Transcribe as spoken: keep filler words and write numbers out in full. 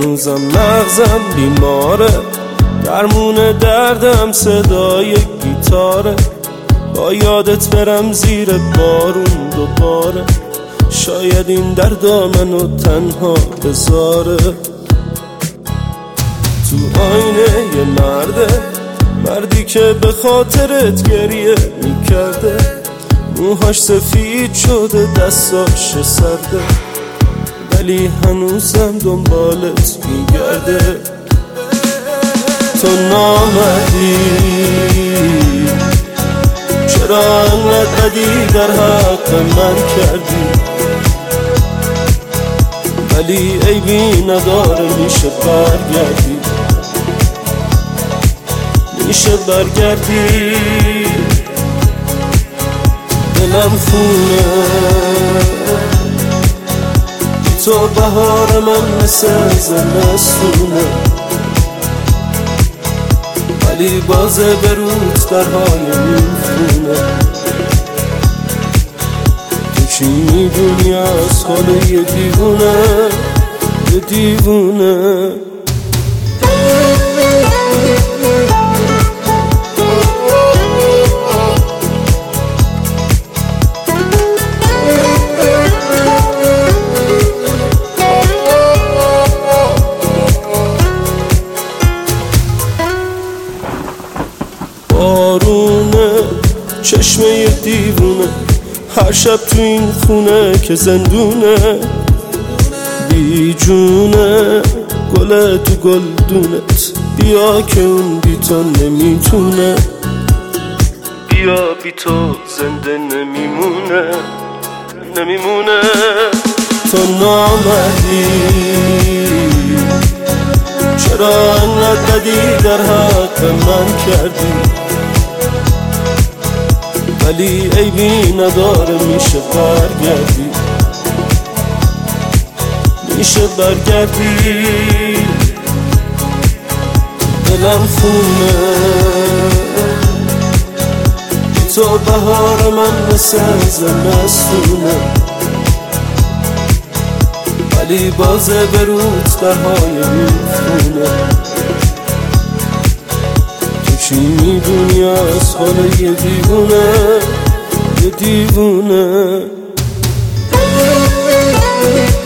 هنوزم مغزم بیماره، درمون دردم صدای گیتاره. با یادت برم زیر بارون دوباره، شاید این دردا منو تنها بذاره. تو آینه یه مرده، مردی که به خاطرت گریه میکرده، موهاش سفید شده دستاش سرده، ولی هنوزم دنبالت میگرده. تو نامدی چرا انقدر بدی در حق من کردی، ولی عیبی نداره میشه برگردی، میشه برگردی. دلم خونه تو بهار من مثل زمستونه، ولی بازه برود درهای میخونه. تو چی میدونی از حال یه دیوونه، یه دیوونه. بارونه چشمه یه دیوونه، هر شب تو این خونه که زندونه. بی جونه گله تو گلدونت، بیا که اون بی تو نمیتونه، بیا بی تو زنده نمیمونه، نمیمونه. تو نامدی چرا انقدر بدی در حق من کردی، ولی عیبی نداره میشه برگردی، میشه برگردی. دلم خونه تو بهار من مثل زمستونه، ولی بازه برود درهای میخونه. تو چی میدونی از حال یه دیوونه، یه دیوونه.